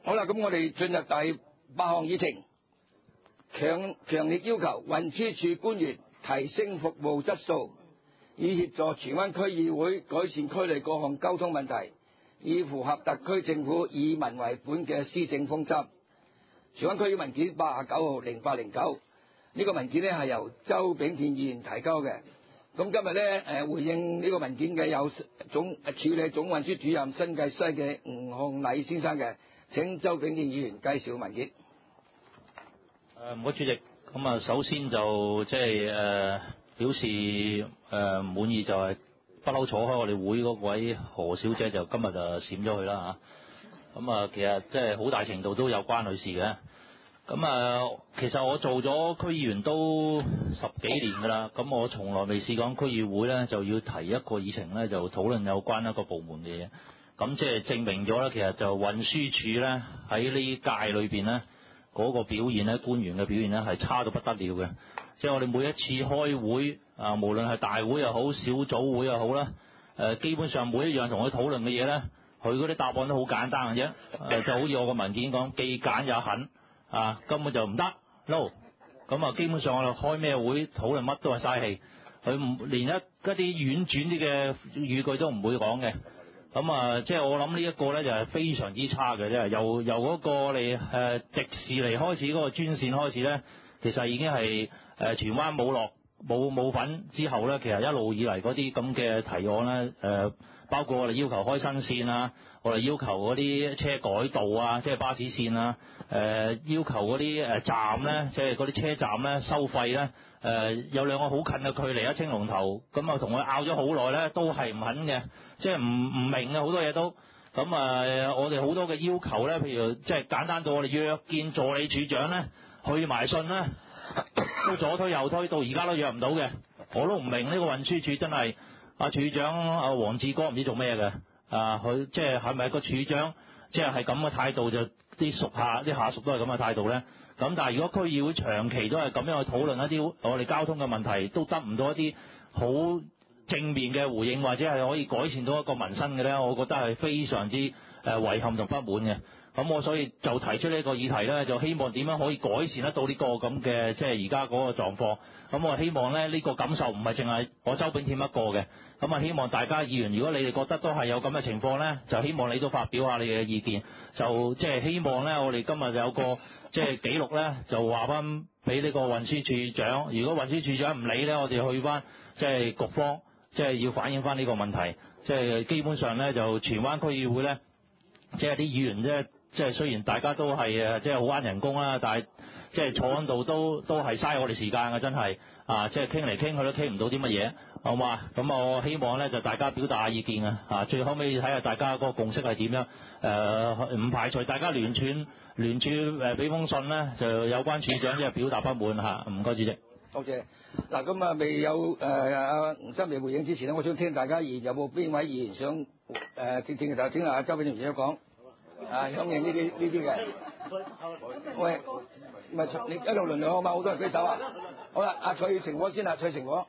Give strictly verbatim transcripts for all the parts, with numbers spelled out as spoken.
好啦，咁我哋進入第八項議程，強強烈要求運輸署官員提升服務質素，以協助荃灣區議會改善區內各項交通問題，以符合特區政府以民為本嘅施政方針。荃灣區議文件八十九號零八零九，呢個文件呢係由周炳健議員提交嘅。咁今日呢，誒回應呢個文件嘅有總處理總運輸主任新界西嘅吳漢禮先生嘅，請周炳健議員介紹文件。 誒唔該，主席。咁啊，首先就即係誒表示誒唔滿意，就係不嬲坐開我哋會嗰位何小姐就今日就閃咗去啦嚇。咁啊，其實即係好大程度都有關佢事嘅。咁啊，其實我做咗區議員都十幾年㗎啦。咁我從來未試過區議會咧就要提一個議程咧，就討論有關一個部門嘅嘢。咁即係證明咗咧，其實就運輸署咧喺呢屆裏邊咧嗰個表現咧，官員嘅表現咧係差到不得了嘅。即係我哋每一次開會啊，無論係大會又好，小組會又好啦，誒基本上每一樣同佢討論嘅嘢咧，佢嗰啲答案都好簡單嘅啫。誒就好似我個文件講，既簡也狠。啊，根本就唔得，no。咁啊，基本上我哋開咩會討論乜都係嘥氣，佢唔連一一啲婉轉啲嘅語句都唔會講嘅。咁啊，即係我諗呢一個咧就係非常之差嘅，即係由由嗰個嚟誒迪士尼開始嗰個專線開始咧，其實已經係誒荃灣冇落冇冇份之後咧，其實一路以嚟嗰啲咁嘅提案咧，誒包括我哋要求開新線啊，我哋要求嗰啲車改道啊，即係巴士線啊，誒要求嗰啲誒站咧，即係嗰啲車站咧收費咧，誒有兩個好近嘅距離啊，青龍頭，咁啊同佢拗咗好耐咧，都係唔肯嘅，即係唔唔明嘅好多嘢都。咁啊，我哋好多嘅要求咧，譬如即係簡單到我哋約見助理處長咧，去埋信咧，都左推右推，到而家都約唔到嘅。我都唔明呢個運輸署真係阿處長阿黃志光唔知做咩嘅，啊佢即係係咪個處長即係係咁嘅態度，就啲屬下啲下屬都係咁嘅態度咧？咁但係如果區議會長期都係咁樣去討論一啲我哋交通嘅問題，都得唔到一啲好正面嘅回應，或者係可以改善到一個民生嘅咧，我覺得係非常之誒遺憾同不滿嘅。咁我所以就提出呢個議題咧，就希望點樣可以改善得到呢個咁嘅即係而家嗰個狀況。咁我希望咧呢個感受唔係淨係我周炳添一個嘅。咁啊希望大家議員，如果你哋覺得都係有咁嘅情況咧，就希望你都發表下你嘅意見。就即係希望咧，我哋今日有個即係記錄咧，就話翻俾呢個運輸署長。如果運輸署長唔理咧，我哋去翻即係局方，即係要反映翻呢個問題。即係基本上咧，就荃灣區議會咧，即係啲議員即係。即係雖然大家都係誒，即係好啱人工啦，但係即係坐喺度都都係嘥我哋時間嘅，真係啊！即係傾嚟傾去都傾唔到啲乜嘢，好嘛？咁我希望咧就大家表達下意見啊！啊，最後尾睇下大家嗰個共識係點樣？誒、呃，唔排除大家聯署聯署誒俾封信咧，就有關處長即係表達不滿嚇。唔該，主席。 多謝。嗱，咁啊未有誒阿吳生未回應之前咧，我想聽大家議員有冇邊位議員想誒正正就請阿周炳健議員講。啊，響應呢啲呢啲嘅，喂，唔係你一路輪流好嘛？好多人舉手啊！好啦，阿蔡成果先啦，蔡成果。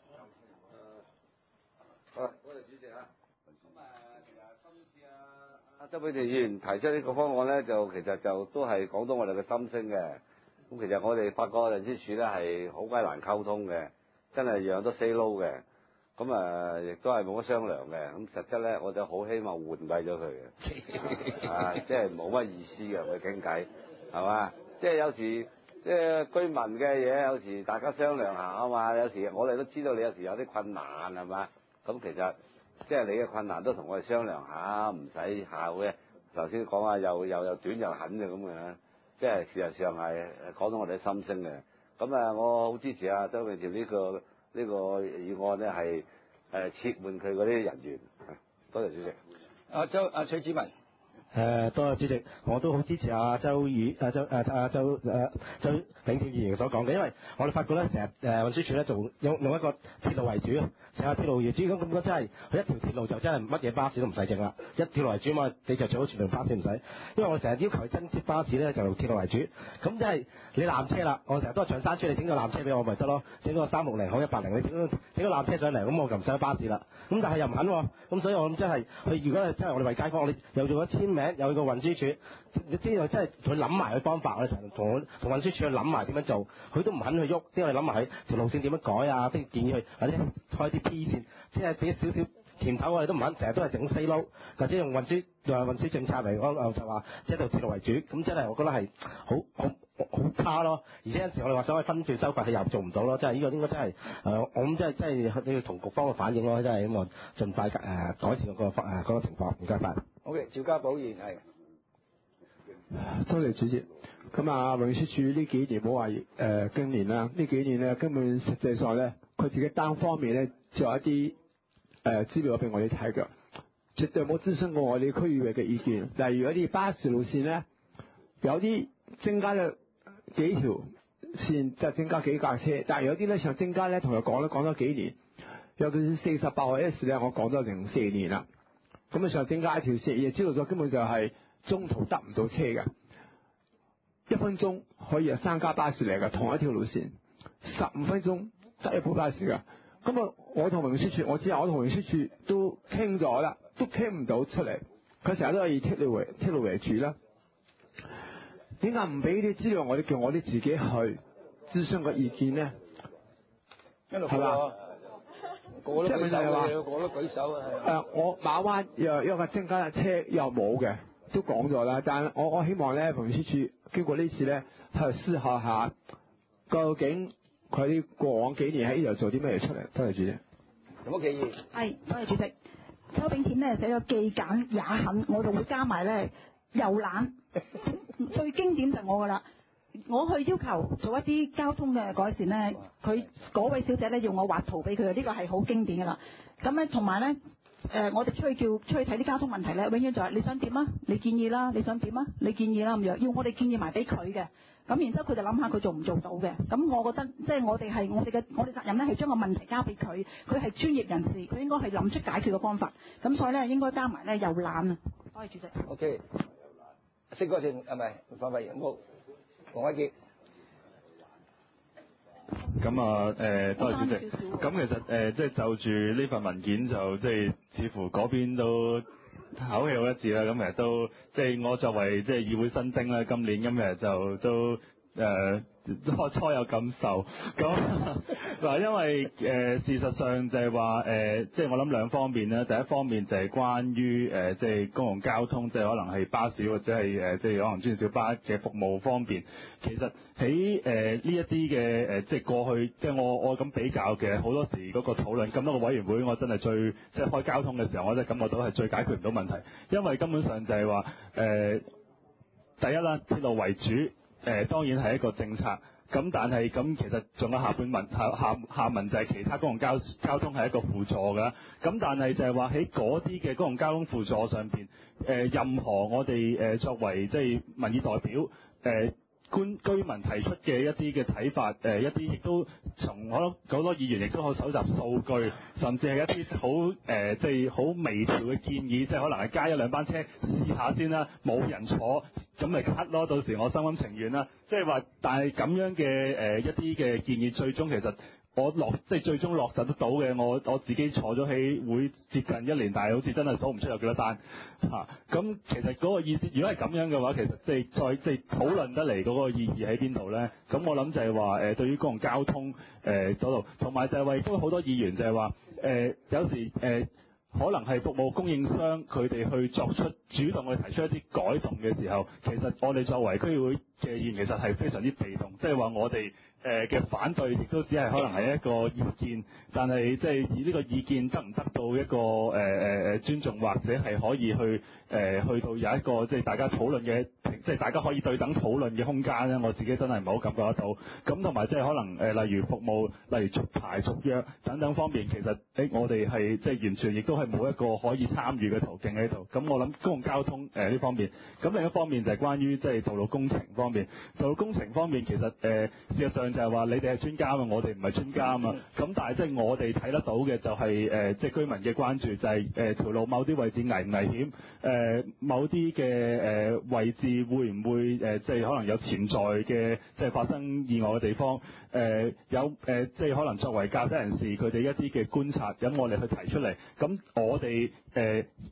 誒，多謝主席啊。咁誒，其實今次啊，阿周炳健議員提出呢個方案咧，就其實就都係講到我哋嘅心聲嘅。咁其實我哋發覺運輸署咧係好鬼難溝通嘅，真係樣樣都 say no 嘅。咁啊，亦都係冇乜商量嘅。咁實質咧，我就好希望換鬼咗佢嘅，啊，即係冇乜意思嘅，佢傾偈，係嘛？即係有時，即係居民嘅嘢，有時大家商量下啊嘛。有時我哋都知道你有時有啲困難，係嘛？咁其實即係你嘅困難都同我哋商量下，唔使下嘅。頭先講話又又又短又狠嘅咁嘅，即係事實上係講到我哋心聲嘅。咁啊，我好支持啊周炳健呢個。呢個議案咧係誒撤換佢嗰啲人員，多謝主席。 阿周阿徐子文。 誒，多謝主席，我都好支持阿周宇、阿周、誒阿周誒周炳健議員所講嘅，因為我哋發覺咧，成日誒運輸署咧做用用一個鐵路為主啊，成日鐵路業主咁咁，真係佢一條鐵路就真係乜嘢巴士都唔使整啦，一鐵路為主嘛，你就最好全部巴士唔使，因為我成日要求佢增設巴士咧就鐵路為主，咁即係你纜車啦，我成日都係長山村，你整個纜車俾我咪得咯，整個三六零好一八零，你整個整個纜車上嚟，咁我就唔使巴士啦，咁但係又唔肯喎，咁所以我諗真係佢如果真係我哋為街坊，我哋有咗一千名，有個運輸署，你知道真係佢諗埋佢方法，我哋同同同運輸署去諗埋點樣做，佢都唔肯去喐，即係我哋諗埋佢條路線點樣改啊，即係建議佢或者開啲 P 線，即係俾少少甜頭我哋都唔肯，成日都係整死撈，或者用運輸用運輸政策嚟講就話即係到鐵路為主，咁真係我覺得係好好好差咯。而且有時我哋話想去分段收費，佢又做唔到咯，真係呢個應該真係誒、呃，我諗真係真係你要同局方去反映咯，真係希望盡快誒、呃、改善、嗰個誒嗰、呃嗰個情況。唔該晒。 好嘅，趙家寶議員係。 多謝主席。咁啊，運輸署呢幾年冇話誒今年啦，呢幾年咧根本實際上咧，佢自己單方面咧就有一啲誒資料俾我哋睇嘅，絕對冇諮詢過我哋區域嘅意見。例如一啲巴士路線咧，有啲增加咗幾條線，就增加幾架車，但係有啲咧想增加咧，同佢講咧講咗幾年，尤其是四十八號 S 咧，我講咗成四年啦。咁啊想增加一條線，亦知道咗根本就係中途得唔到車嘅。一分鐘可以有三架巴士嚟嘅，同一條路線，十五分鐘得一部巴士嘅。咁啊，我同運輸署，我知啊，我同運輸署都傾咗啦，都傾唔到出嚟。佢成日都係以鐵路為鐵路為主啦。點解唔俾啲資料我哋，叫我哋自己去諮詢個意見呢？係嘛？ 個都舉手係嘛？ 個都舉手啊！ 誒，我馬灣又有個增加嘅車又冇嘅，都講咗啦。但係我我希望咧，運輸署經過呢次咧，去思考下究竟佢過往幾年喺呢度做啲咩嘢出嚟。多謝主席。 有冇記憶？ 係，多謝主席。周炳添咧寫咗既簡也狠，我就會加埋咧又懶。最經典就係我噶啦。我去要求做一啲交通嘅改善咧，佢嗰位小姐咧要我畫圖俾佢，呢個係好經典噶啦。咁咧同埋咧，誒、呃、我哋出去叫出去睇啲交通問題咧，永遠就係你想點啊？你建議啦，你想點啊？你建議啦咁樣，要我哋建議埋俾佢嘅。咁然之後佢就諗下佢做唔做到嘅。咁我覺得即係我哋係我哋嘅我哋責任咧係將個問題交俾佢，佢係專業人士，佢應該係諗出解決嘅方法。咁所以咧應該加埋咧又懶啊。多謝主席。 O K。識嗰陣係咪？范慧冇。黃偉傑。 咁啊，誒，多謝主席。咁其實誒，即係就住呢份文件就即係似乎嗰邊都口氣好一致啦。咁其實都即係我作為即係議會新丁啦，今年今日就都誒初初有感受。咁嗱，因為誒、呃、事實上就係話誒，即係我諗兩方面啦。第一方面就係關於誒即係公共交通，即係可能係巴士或者係誒即係可能專線小巴嘅服務方面。其實喺誒呢一啲嘅誒，即係過去，即係我我咁比較嘅好多時嗰個討論，咁多個委員會，我真係最即係開交通嘅時候，我真係感覺到係最解決唔到問題，因為根本上就係話誒第一啦，鐵路為主，誒、呃、當然係一個政策，咁但係咁其實仲有下半文下下下文就係其他公共交交通係一個輔助㗎，咁但係就係話喺嗰啲嘅公共交通輔助上邊，誒、呃、任何我哋誒、呃、作為即係民意代表誒。呃官居民提出嘅一啲嘅睇法，誒、呃、一啲亦都從好多好多議員亦都可以搜集數據，甚至係一啲好誒即係好微調嘅建議，即係可能係加一兩班車試下先啦，冇人坐咁咪 cut 咯，到時我心甘情願啦。即係話，但係咁樣嘅誒、呃、一啲嘅建議，最終其實我落即係最終落實得到嘅，我我自己坐咗喺會接近一年，但係好似真係數唔出有幾多單嚇。咁、啊、其實嗰個意思，如果係咁樣嘅話，其實即係再即係討論得嚟嗰個意義喺邊度咧？咁我諗就係話誒，對於公共交通誒嗰度，同、呃、埋就係話亦都好多議員就係話誒，有時誒、呃、可能係服務供應商佢哋去作出主動去提出一啲改動嘅時候，其實我哋作為區議會嘅議員，其實係非常之被動，即係話我哋。誒嘅、呃、反對亦都只係可能係一個意見，但係即係以呢個意見得唔得到一個誒誒誒尊重，或者係可以去誒、呃、去到有一個即係大家討論嘅，即係大家可以對等討論嘅空間咧，我自己真係唔係好感覺得到。咁同埋即係可能誒、呃，例如服務，例如續牌續約等等方面，其實誒、欸、我哋係即係完全亦都係冇一個可以參與嘅途徑喺度。咁我諗公共交通誒呢、呃、方面，咁另一方面就係關於即係道路工程方面。道路工程方面其實誒、呃、事實上。就係話你哋係專家啊嘛，我哋唔係專家啊嘛。咁但係即係我哋睇得到嘅就係誒，即係居民嘅關注就係誒條路某啲位置危唔危險？誒某啲嘅誒位置會唔會誒即係可能有潛在嘅即係發生意外嘅地方？誒有誒即係可能作為駕駛人士佢哋一啲嘅觀察，咁我哋去提出嚟。咁我哋誒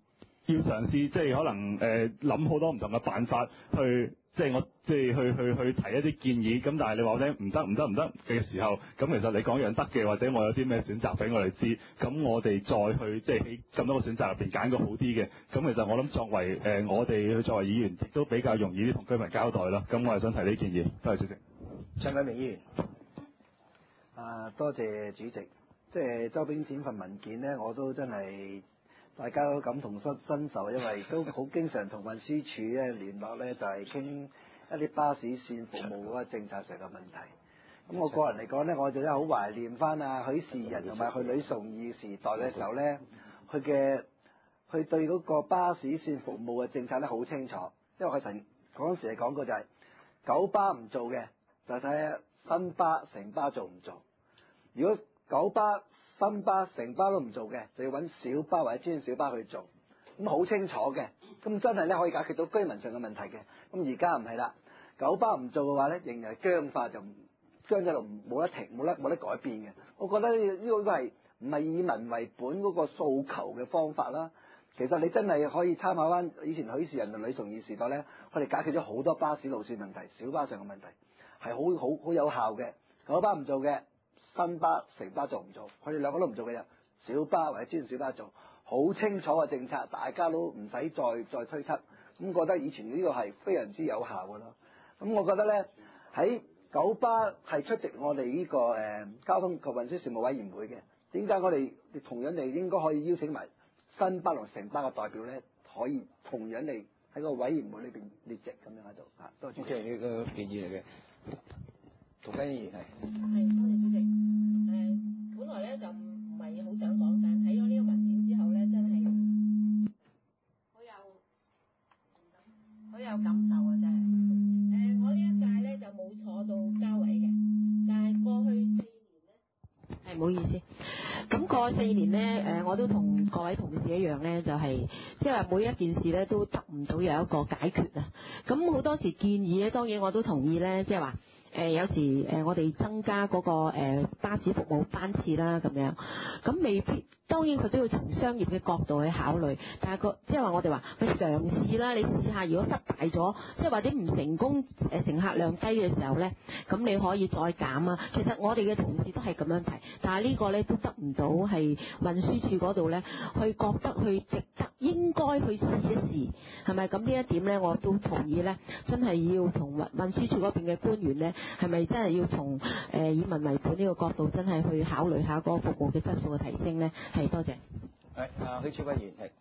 要嘗試即係可能誒諗好多唔同嘅辦法去。即係我即係去去去提一啲建議，咁但係你話咧唔得唔得唔得嘅時候，咁其實你講樣得嘅，或者我有啲咩選擇俾我哋知，咁我哋再去即係喺咁多個選擇入邊揀個好啲嘅，咁其實我諗作為誒、呃、我哋作為議員，亦都比較容易啲同居民交代咯。咁我係想提呢建議，多謝主席。 陳偉明議員， 啊，多謝主席。即係周炳展份文件呢，我都真係大家都感同身身受，因為都好經常同運輸署咧聯絡咧，就係、是、傾一啲巴士線服務嗰個政策上嘅問題。咁我個人嚟講咧，我就真係好懷念翻啊許仕仁同埋佢呂崇義時代嘅時候咧，佢嘅佢對嗰個巴士線服務嘅政策咧好清楚，因為佢曾嗰陣時係講過就係、是、九巴唔做嘅，就睇下新巴、城巴做唔做。如果九巴、新巴、城巴都唔做嘅，就要揾小巴或者專小巴去做，咁好清楚嘅，咁真係咧可以解決到居民上嘅問題嘅。咁而家唔係啦，九巴唔做嘅話咧，仍然係僵化，就僵咗度，冇得停，冇得冇得改變嘅。我覺得呢個都係唔係以民為本嗰個訴求嘅方法啦。其實你真係可以參考翻以前許仕仁同呂崇義時代咧，佢哋解決咗好多巴士路線問題、小巴上嘅問題，係好好好有效嘅。九巴唔做嘅。新巴、城巴做唔做？佢哋兩個都唔做嘅啫。小巴或者專小巴做，好清楚嘅政策，大家都唔使再再推測。咁覺得以前呢個係非常之有效嘅咯。咁我覺得咧，喺九巴係出席我哋呢、這個誒、呃、交通及運輸事務委員會嘅。點解我哋同樣地應該可以邀請埋新巴同城巴嘅代表咧，可以同樣地喺個委員會裏邊列席咁樣喺度啊？多謝主席。 即係呢個建議嚟嘅。涂謹申議員係。 係，多謝主席。誒、呃，本來咧就唔唔係好想講，但睇咗呢個文件之後咧，真係好有好有感受啊！真係。誒、呃，我呢一屆咧就冇坐到交委嘅，但係過去四年咧，係唔好意思。咁過去四年咧，誒、呃，我都同各位同事一樣咧，就係即係話每一件事咧都得唔到有一個解決啊。咁好多時建議咧，當然我都同意咧，即係話。誒、呃、有時誒、呃、我哋增加嗰、那個、呃、巴士服務班次啦咁樣，咁未必當然佢都要從商業嘅角度去考慮，但係個即係話我哋話去嘗試啦，你試下如果失敗咗，即係或者唔成功誒、呃、乘客量低嘅時候咧，咁你可以再減啊。其實我哋嘅同事都係咁樣提，但係呢個咧都得唔到係運輸署嗰度咧去覺得去值得應該去試一試係咪？咁呢一點咧我都同意咧，真係要同運運輸署嗰邊嘅官員咧。係咪真係要從誒、呃、以民為本呢個角度，真係去考慮下嗰個服務嘅質素嘅提升咧？係多謝。 係啊，許智輝議員係。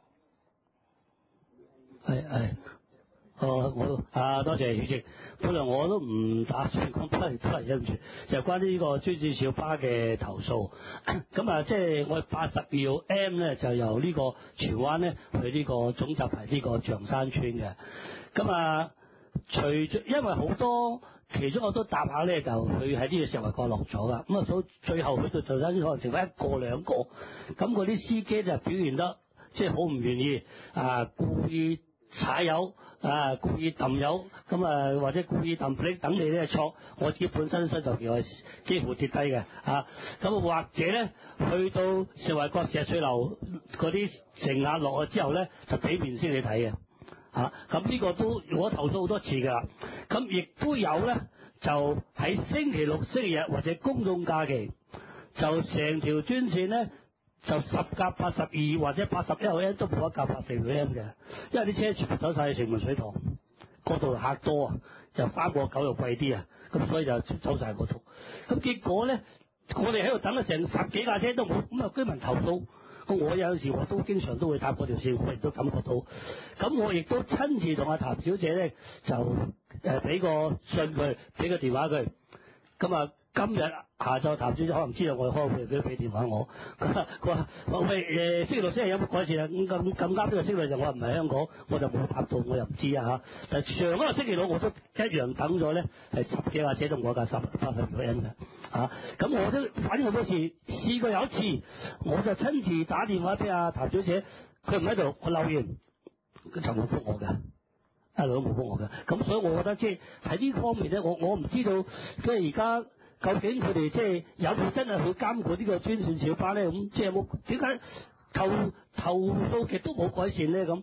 係係，哦我啊多謝主席。本來我都唔打算講，都係都係忍住，就係關於呢個專線小巴嘅投訴。咁啊，即係我八十二號 M 咧，就由呢個荃灣咧去呢個總集係呢個象山村嘅。咁啊，除咗因為好多。其中我都搭下咧，就佢喺呢個石圍角落咗噶，咁啊到最後去到象山村可能剩翻一個兩個，咁嗰啲司機就表現得即係好唔願意啊，故意踩油啊，故意揼油，咁啊或者故意揼 brake 等你咧錯，我自己本身身就叫我幾乎跌低嘅啊，咁或者咧去到石圍角石翠樓嗰啲乘客落咗之後咧，就俾面先你睇嘅。啊，咁呢個都我投訴好多次㗎，咁亦都有咧，就喺星期六、星期日或者公眾假期，就成條專線咧就十架八十二或者八十一號 M 都冇一架八四號 M 嘅，因為啲車全部走晒去城門水塘嗰度客多啊，又三個九又貴啲啊，咁所以就走晒嗰度。咁結果咧，我哋喺度等咗成十幾架車都冇，咁啊居民投訴。咁我有陣時我都經常都會搭嗰條線，我亦都感覺到。咁我亦都親自同阿譚小姐咧就誒俾個信佢，俾個電話佢。咁啊，今日下晝譚小姐可能知道我開會，佢都俾電話我。佢話佢話喂誒，星期六星期日有冇改善啊？咁咁咁啱呢個星期六就我唔喺香港，我就冇搭到，我又唔知啊嚇。但係上嗰個星期六我都一樣等咗咧，係十幾架車都冇架十八十個人嘅。啊！咁我都反映好多次，試過有一次，我就親自打電話俾阿譚小姐，佢唔喺度，我留完，佢就冇覆我嘅，一路都冇覆我嘅。咁所以我覺得即係喺呢方面咧，我我唔知道即係而家究竟佢哋即係有冇真係去監管呢個專線小巴咧？咁即係有冇點解投投訴極都冇改善咧？咁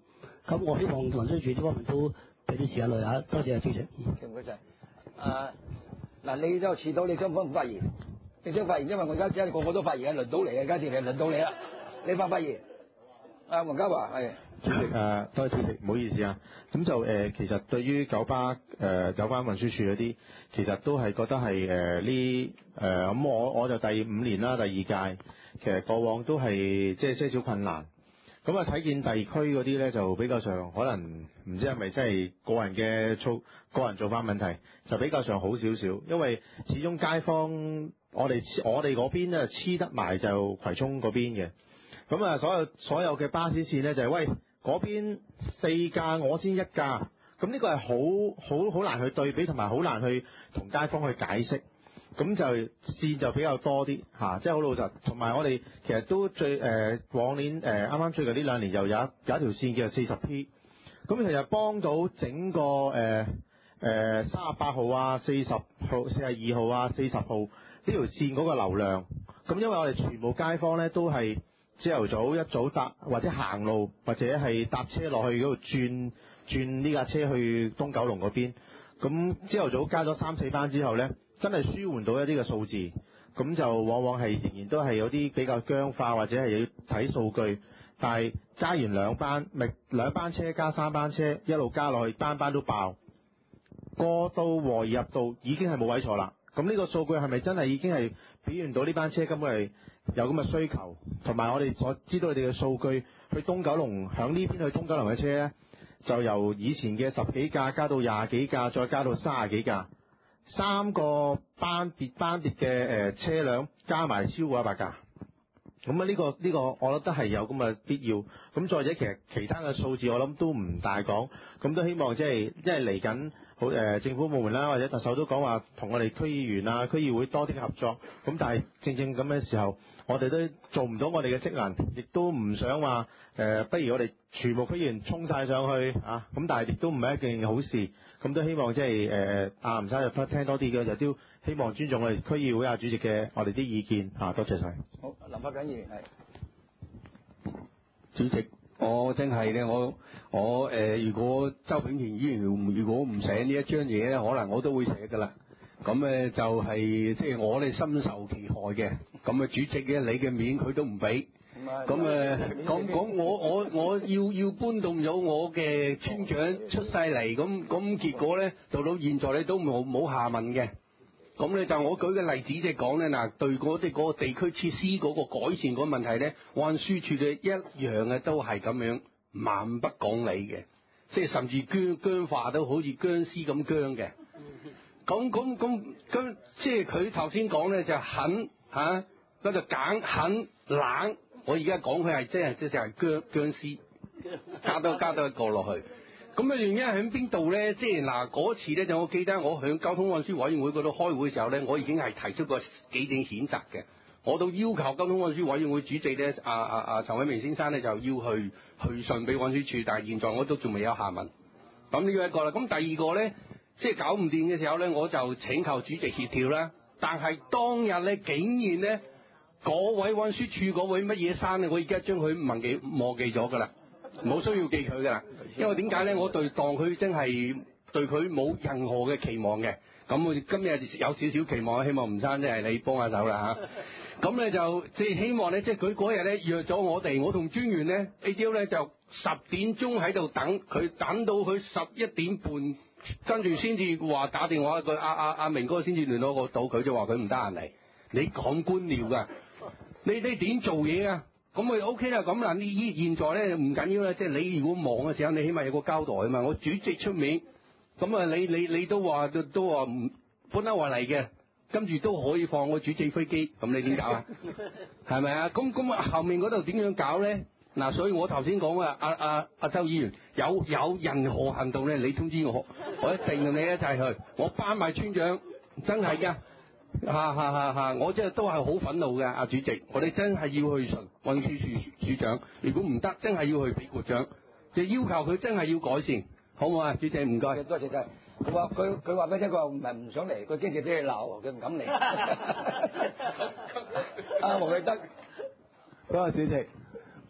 咁我希望運輸署呢方面都俾啲時間嚟嚇。多謝啊，主席。 唔該晒。啊，嗱，你都遲到，你想唔想發言？你想發言，因為我而家真係個個都發言，輪到你啊，家姐，輪到你啦，你發唔發言？啊，黃家華係。 主席誒，多謝主席，唔好意思啊。咁就誒、呃，其實對於九巴誒、呃、有關運輸署嗰啲，其實都係覺得係誒呢誒咁，我我就第五年啦，第二屆，其實過往都係即係些少困難。咁啊，睇見地區嗰啲咧，就比較上可能唔知係咪真係個人嘅操個人做法問題，就比較上好少少，因為始終街坊我哋我哋嗰邊咧黐得埋就葵涌嗰邊嘅。咁啊，所有所有嘅巴士線咧就係、是、喂。嗰邊四架我先一架，咁呢個係好好好難去對比，同埋好難去同街坊去解釋。咁就線就比較多啲嚇，即係好老實。同埋我哋其實都最誒、呃、往年誒啱啱最近呢兩年又有一有一條線叫做四十 P， 咁其實幫到整個誒誒三十八號啊、四十號、四十二號啊、四十號呢條線嗰個流量。咁因為我哋全部街坊咧都係朝頭早一早搭或者行路或者係搭車落去嗰度轉轉呢架車去東九龍嗰邊，咁朝頭早加咗三四班之後呢，真係舒緩到一啲嘅數字，咁就往往係仍然都係有啲比較僵化或者係要睇數據，但係加完兩班咪兩班車加三班車一路加落去，班班都爆，過到和而入到已經係冇位坐啦。咁呢個數據係咪真係已經係表現到呢班車根本係有咁嘅需求？同埋我哋所知道你哋嘅數據，去東九龍響呢邊去東九龍嘅車呢，就由以前嘅十幾架加到廿幾架，再加到三十幾架，三個班別班別嘅誒車輛加埋超過一百架。咁啊呢個呢、呢個我覺得係有咁嘅必要。咁再者其實其他嘅數字我諗都唔大講，咁都希望即係即係嚟緊好誒政府部門啦，或者特首都講話同我哋區議員啊、區議會多啲合作。咁但係正正咁嘅時候，我哋都做唔到我哋嘅職能，亦都唔想話誒、呃，不如我哋全部區議員衝晒上去啊！咁但係亦都唔係一件好事。咁都希望即係誒阿吳生就聽多啲嘅，就都希望尊重我哋區議會啊主席嘅我哋啲意見啊，多謝晒。 好，林百緊議員係主席，我真係咧，我我誒、呃，如果周炳田議員如果唔寫呢一張嘢咧，可能我都會寫噶啦。咁咧就係即係我哋深受其害嘅。咁啊，主席嘅你嘅面佢都唔俾。咁誒講講我我我要要搬動咗我嘅村長出晒嚟，咁咁結果咧到到現在咧都冇冇下文嘅。咁咧就我舉個例子即係講咧嗱，對嗰啲嗰個地區設施嗰個改善嗰個問題咧，運輸處嘅一樣嘅都係咁樣蠻不講理嘅，即係甚至僵僵化到好似僵屍咁僵嘅。咁咁咁咁即係佢頭先講咧就狠嚇，嗰就揀狠冷。我而家講佢係真係即係僵僵屍，加多加多一個落去。咁嘅原因喺邊度咧？即係嗱嗰次咧，就我記得我響交通運輸委員會嗰度開會嘅時候咧，我已經係提出過幾點譴責嘅。我都要求交通運輸委員會主席咧，阿阿阿陳偉明先生咧就要去去信俾運輸處，但係現在我都仲未有下文。咁呢個一個啦。咁第二個咧，即係搞唔掂嘅時候咧，我就請求主席協調啦。但係當日咧，竟然咧〜嗰位運輸處嗰位乜嘢生咧，我而家將佢忘記忘記咗㗎啦，冇需要記佢㗎啦。因為點解咧？我對當佢真係對佢冇任何嘅期望嘅。咁我今日有少少期望，希望吳生即係你幫下手啦嚇。咁咧就即係希望咧，即係佢嗰日咧約咗我哋，我同專員咧 A D O 咧就十點鐘喺度等佢，等到佢十一點半，跟住先至話打電話佢阿阿阿明哥先至聯絡我到，佢就話佢唔得閒嚟。你講官僚㗎？你你點做嘢啊？咁咪 O K 啦。咁嗱，呢依現在咧唔緊要啦。即係你如果忙嘅時候，你起碼有個交代啊嘛。我主席出面，咁啊你你你都話都都話唔本來話嚟嘅，跟住都可以放我主席飛機，咁你點搞啊？係咪啊？咁咁後面嗰度點樣搞咧？嗱，所以我頭先講啊，阿阿阿周議員有有任何行動咧，你通知我，我一定同你一齊去。我班埋村長，真係㗎。嚇嚇嚇嚇！我真係都係好憤怒嘅，阿主席，我哋真係要去巡運輸處處長，如果唔得，真係要去俾局長，就要求佢真係要改善，好唔好啊？主席唔該， 多謝晒。佢話佢佢話俾你聽，佢話唔係唔想嚟，佢驚住俾你鬧，佢唔敢嚟。阿黃偉德， 多謝主席。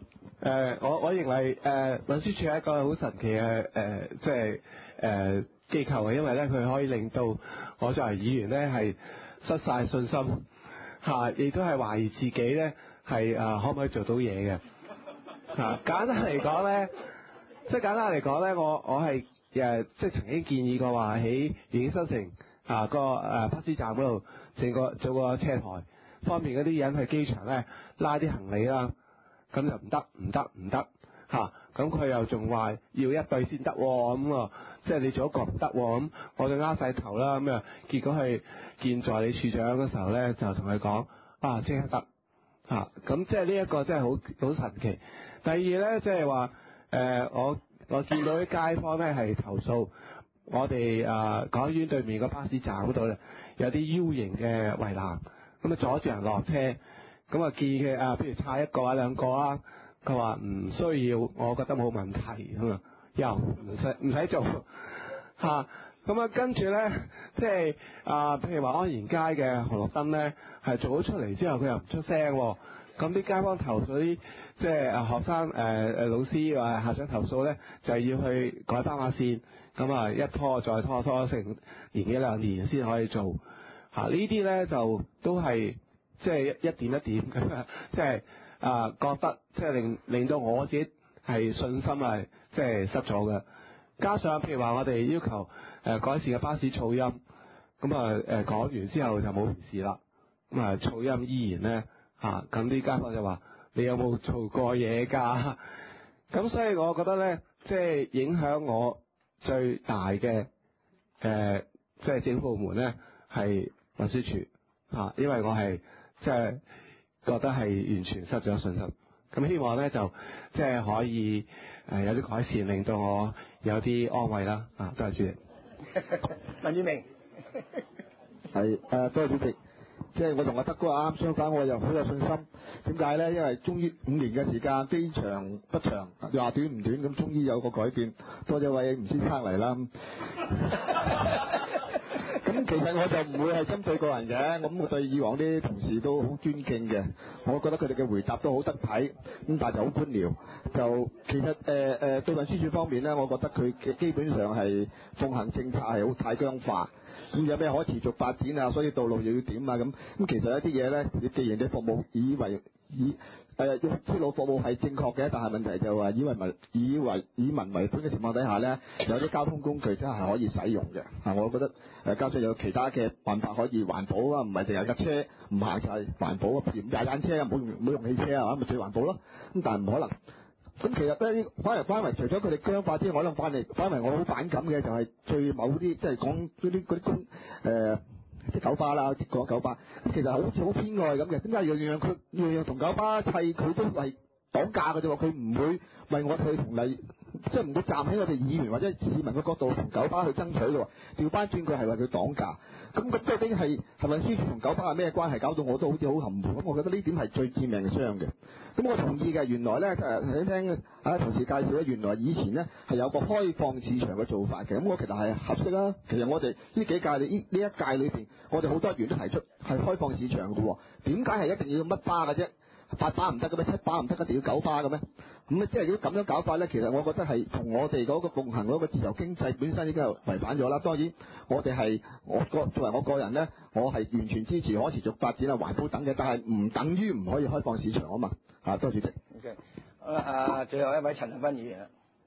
誒，我我認為誒運輸署係一個好神奇嘅誒，即係誒機構嘅，因為咧佢可以令到我作為議員咧係失晒信心嚇，亦都係懷疑自己咧係誒可唔可以做到嘢嘅嚇。簡單嚟講咧，即係簡單嚟講咧，我我係誒即係曾經建議過話喺元景新城啊個誒巴士站嗰度整個做個車台，方便嗰啲人去機場咧拉啲行李啦。咁就唔得，唔得，唔得嚇！咁佢又仲話要一對先得喎，咁啊，即係你做一個唔得喎，咁我就拗晒頭啦，咁啊，結果佢見助理處長嘅時候咧，就同佢講啊，即刻得嚇！咁即係呢一個真係好好神奇。第二咧，即係話誒，我我見到啲街坊咧係投訴我哋啊港醫院對面個巴士站嗰度咧有啲 U 型嘅圍欄，咁啊阻住人落車。咁啊，建議佢啊，不如拆一個啊兩個啊。佢話唔需要，我覺得冇問題咁啊，又唔使唔使做嚇。咁啊，跟住咧，即係啊，譬如話安賢街嘅紅綠燈咧，係做咗出嚟之後，佢又唔出聲喎。咁啲街坊投訴啲，即係啊學生誒誒、呃、老師或校長投訴咧，就係要去改斑馬線。咁啊，一拖再拖，拖成年幾兩年先可以做嚇。啊、呢啲咧就都係。即係一點一點咁，即係啊覺得即係令令到我自己係信心係即係失咗嘅。加上譬如話我哋要求誒改善嘅巴士噪音，咁啊誒講完之後就冇回事啦。咁啊噪音依然咧嚇，咁啲街坊就話你有冇做過嘢㗎？咁所以我覺得咧，即係影響我最大嘅誒即係政府部門咧係運輸署嚇，因為我係。即係覺得係完全失咗信心，咁希望咧就即係可以誒、呃、有啲改善，令到我有啲安慰啦。啊，多謝主席。 文裕明係誒，多謝主席。即係我同阿德哥啱相反，我又好有信心。點解咧？因為終於五年嘅時間，非長不長，話短唔短，咁終於有個改變。多謝位吳先生嚟啦。咁其實我就唔會係針對個人嘅，咁我對以往啲同事都好尊敬嘅，我覺得佢哋嘅回答都好得體，咁但係就好官僚。就其實誒誒、呃、對運輸署方面咧，我覺得佢基本上係奉行政策係好太僵化，咁有咩可持續發展啊？所以道路又要點啊？咁咁其實一啲嘢咧，你既然你服務以為以誒用鐵路服務係正確嘅，但係問題就話以為民以為以民為本嘅情況底下咧，有啲交通工具真係可以使用嘅。啊，我覺得誒加上有其他嘅辦法可以環保啊，唔係淨係架車唔行就係環保啊，譬如踩單車啊，唔好用唔好用汽車啊，咁咪最環保咯。咁但係唔可能。咁其實咧，反而反為除咗佢哋僵化之外，可能反嚟反為我好反感嘅就係最某啲即係講嗰啲嗰啲公誒。即係九巴啦，即講九巴，其實好似好偏愛咁嘅。點解樣樣佢樣樣同九巴砌，佢都係擋價嘅啫喎？佢唔會為我哋去同你，即係唔會站喺我哋議員或者市民嘅角度同九巴去爭取嘅喎。調翻轉佢係為佢擋價。咁咁究竟係係運輸署同九巴係咩關係？搞到我都好似好含糊。咁我覺得呢點係最致命嘅傷嘅。咁我同意嘅，原來咧誒你聽啊同事介紹咧，原來以前咧係有個開放市場嘅做法嘅。咁我其實係合適啦。其實我哋呢幾屆呢呢一屆裏邊，我哋好多議員都提出係開放市場嘅喎。點解係一定要乜巴嘅啫？八巴唔得嘅咩？七巴唔得，一定要九巴嘅咩？咁啊，即係如果咁樣搞法咧，其實我覺得係同我哋嗰個奉行嗰個自由經濟本身已經係違反咗啦。當然，我哋係我個作為我個人咧，我係完全支持可持續發展啊、環保等嘅，但係唔等於唔可以開放市場啊嘛。啊，多謝主席。 OK，好啦，啊，最後一位陳恒鑌議員。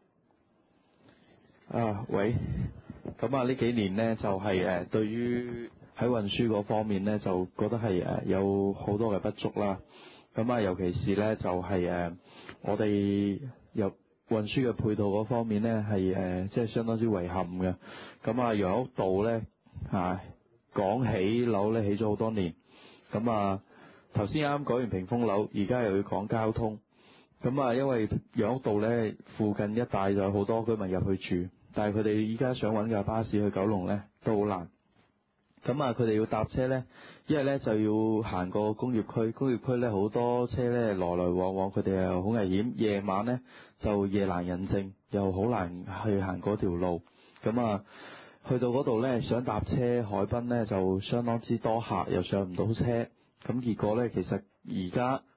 啊，喂，咁啊呢幾年咧就係、是、誒對於喺運輸嗰方面咧，就覺得係誒有好多嘅不足啦。咁啊，尤其是咧就係、是、誒我哋入運輸嘅配套嗰方面咧，係誒即係相當之遺憾嘅。咁啊，楊屋道咧嚇講起樓咧起咗好多年，咁啊頭先啱改完屏風樓，而家又要講交通。咁啊，因為楊屋道咧附近一帶就有好多居民入去住，但係佢哋依家想揾架巴士去九龍咧都好難。咁啊，佢哋要搭車咧，一係咧就要行過工業區，工業區咧好多車咧來來往往，佢哋又好危險。夜晚咧就夜闌人靜，又好難去行嗰條路。咁啊，去到嗰度咧想搭車海濱咧就相當之多客，又上唔到車。咁結果咧，其實而家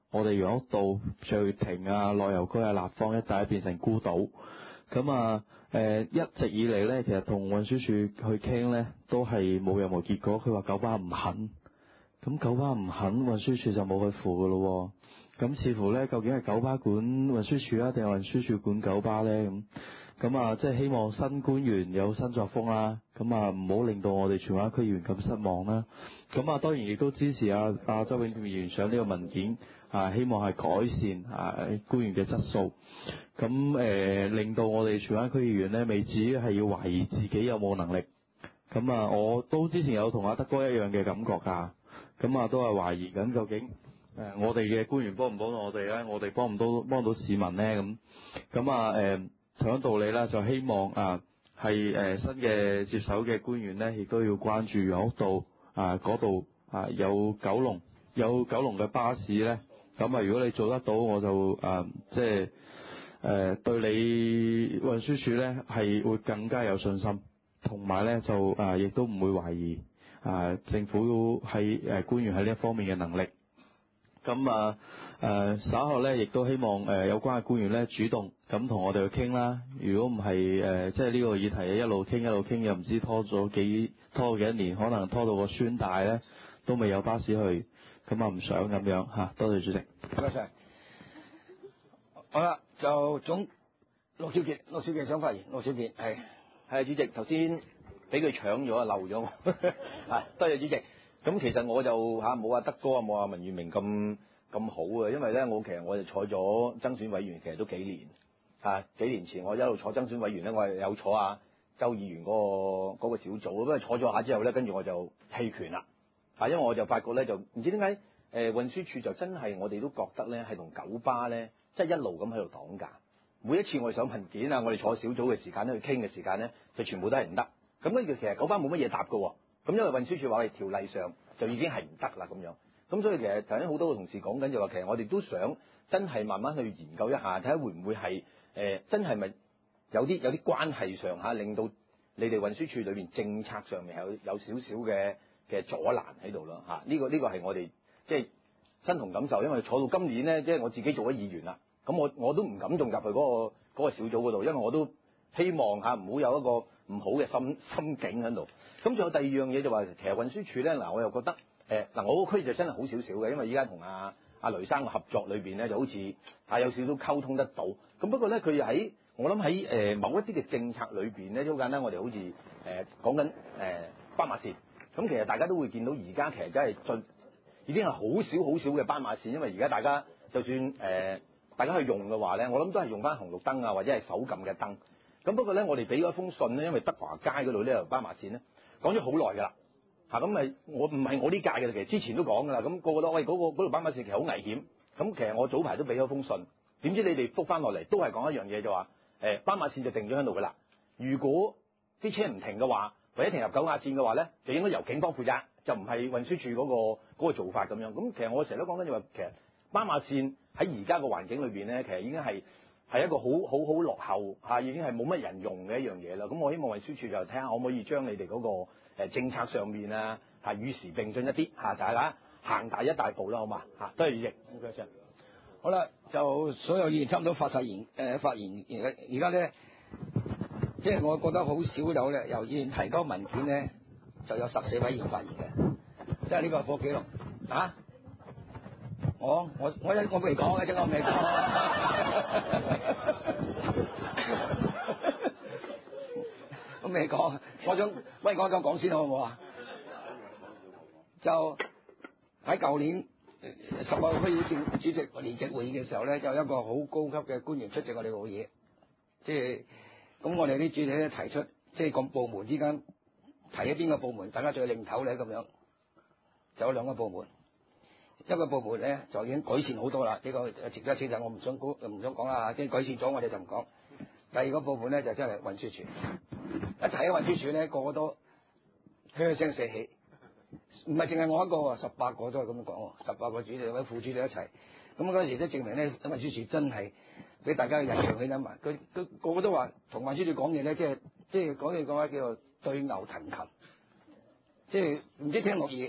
我哋楊屋道、翠亭啊、內油區啊、立方一帶變成孤島。咁啊誒一直以嚟咧，其實同運輸署去傾咧，都係冇任何結果。佢話九巴唔肯，咁九巴唔肯，運輸署就冇去扶噶咯。咁似乎咧，究竟係九巴管運輸署啊，定係運輸署管九巴咧？咁咁啊，即係希望新官員有新作風啦。咁啊，唔好令到我哋荃灣區議員咁失望啦。咁啊，當然亦都支持啊啊周永健議員上呢個文件啊，希望係改善啊官員嘅質素。咁誒、呃，令到我哋荃灣區議員咧，未至於係要懷疑自己有冇能力。咁啊，我都之前有同阿德哥一樣嘅感覺㗎。咁啊，都係懷疑緊究竟。誒、呃，我哋嘅官員幫唔幫到我哋咧？我哋幫唔到幫到市民咧？咁咁啊誒，同樣道理啦，就希望啊係誒新嘅接手嘅官員咧，亦都要關注楊屋道啊嗰度啊有九龍有九龍嘅巴士咧。咁啊，如果你做得到，我就啊即係誒對你運輸署咧係會更加有信心，同埋咧就啊亦都唔會懷疑啊政府喺誒官員喺呢一方面嘅能力。咁啊誒稍後咧，亦都希望誒有關嘅官員咧主動咁同我哋去傾啦。如果唔係誒，即係呢個議題一路傾一路傾，又唔知拖咗幾拖咗幾多年，可能拖到個孫大咧都未有巴士去，咁啊唔想咁樣嚇。多謝主席。 唔該晒。好啦，就總陸兆傑，陸兆傑想發言。陸兆傑係係主席，頭先俾佢搶咗啊，漏咗我。係多謝主席。咁其實我就嚇冇阿德哥啊，冇阿文裕明咁咁好啊，因為咧我其實我就坐咗增選委員，其實都幾年啊。幾年前我一路坐增選委員咧，我係有坐啊周議員嗰、嗰個嗰個小組，不過坐咗下之後咧，跟住我就棄權啦。啊，因為我就發覺咧，就唔知點解誒運輸署就真係我哋都覺得咧係同九巴咧，即係一路咁喺度擋價。每一次我哋上文件啊，我哋坐小組嘅時間咧，去傾嘅時間咧，就全部都係唔得。咁跟住其實九巴冇乜嘢答㗎喎。咁因為運輸署話我哋條例上就已經係唔得啦咁樣，咁所以其實頭先好多個同事講緊就話，其實我哋都想真係慢慢去研究一下，睇下會唔會係誒、呃、真係咪有啲有啲關係上嚇，令到你哋運輸署裏邊政策上面有有少少嘅嘅阻攔喺度咯嚇。呢、這個呢、這個係我哋即係身同感受，因為坐到今年咧，即係我自己做咗議員啦，咁我我都唔敢仲入去嗰、那個那個小組嗰度，因為我都希望嚇唔好有一個唔好嘅心心境喺度。咁仲有第二樣嘢就話，其實運輸署咧嗱，我又覺得誒嗱、呃，我個區就真係好少少嘅，因為依家同阿阿雷生嘅合作裏邊咧，就好似啊有少少溝通得到。咁不過咧，佢喺我諗喺誒某一啲嘅政策裏邊咧，好簡單，我哋好似誒講緊誒斑馬線。咁其實大家都會見到，而家其實真係進已經係好少好少嘅斑馬線，因為而家大家就算誒、呃、大家去用嘅話咧，我諗都係用翻紅綠燈啊，或者係手撳嘅燈。咁不過咧，我哋俾咗一封信咧，因為德華街嗰度呢條斑馬線咧。講咗好耐㗎啦，嚇咁咪我唔係我呢屆嘅，其實之前都講㗎啦。咁、那個個都喂嗰、那個嗰條斑馬線其實好危險。咁其實我早排都俾咗封信，點知你哋覆翻落嚟都係講一樣嘢，就話誒斑馬線就定咗喺度㗎啦。如果啲車唔停嘅話，或者停入九亞線嘅話咧，就應該由警方負責，就唔係運輸署嗰、那個那個做法咁樣。咁其實我成日都講緊就話，其實斑馬線喺而家個環境裏邊咧，其實已經係係一個好好好落後嚇，已經係冇乜人用嘅一樣嘢啦。咁我希望運輸署就睇下可唔可以將你哋嗰個誒政策上面啊係與時並進一啲嚇，大家行大一大步啦，好嘛嚇？多謝主席。唔該晒。 好啦，就所有議員差唔多發晒言誒、呃、發言，而家而家咧，即係我覺得好少有咧，由議員提交文件咧，就有十四位議員發言嘅，即係呢個破紀錄啊！我我我一我未講嘅，即係我未講。我未講，我想喂，我咁講先好唔好啊？就喺舊年十個區議會主席聯席會議嘅時候咧，有一個好高級嘅官員出席我哋會議，即係咁我哋啲主席咧提出，即係個部門之間提咗邊個部門，大家最領頭咧咁樣，就有兩個部門。一個部門咧就已經改善好多啦，呢、這個值得稱讚，我唔想估唔想講啦，即係改善咗，我哋就唔講。第二個部門咧就真係運輸署，一提起運輸署咧，個個都噓聲四起，唔係淨係我一個喎，十八個都係咁講，十八個主席或者副主席一齊。咁嗰時都證明咧，運輸署真係俾大家嘅印象起得埋。佢佢個個都話同運輸署講嘢咧，即係即係講嘢講話叫做對牛彈琴，即係唔知聽落嘢。